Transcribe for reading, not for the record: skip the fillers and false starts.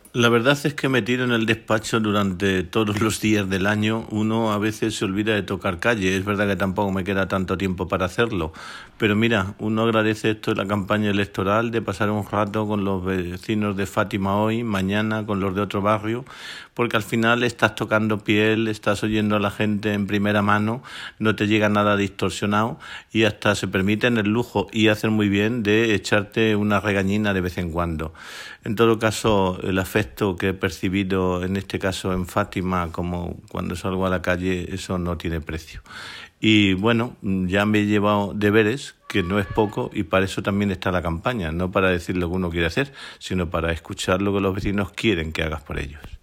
La verdad es que me tiro en el despacho durante todos los días del año. Uno a veces se olvida de tocar calle. Es verdad que tampoco me queda tanto tiempo para hacerlo. Pero mira, uno agradece esto de la campaña electoral, de pasar un rato con los vecinos de Fátima hoy, mañana con los de otro barrio, porque al final estás tocando piel, estás oyendo a la gente en primera mano, no te llega nada distorsionado y hasta se permiten el lujo, y hacen muy bien, de echarte una regañina de vez en cuando. En todo caso, el afecto que he percibido en este caso en Fátima, como cuando salgo a la calle, eso no tiene precio. Y bueno, ya me he llevado deberes, que no es poco, y para eso también está la campaña, no para decir lo que uno quiere hacer, sino para escuchar lo que los vecinos quieren que hagas por ellos.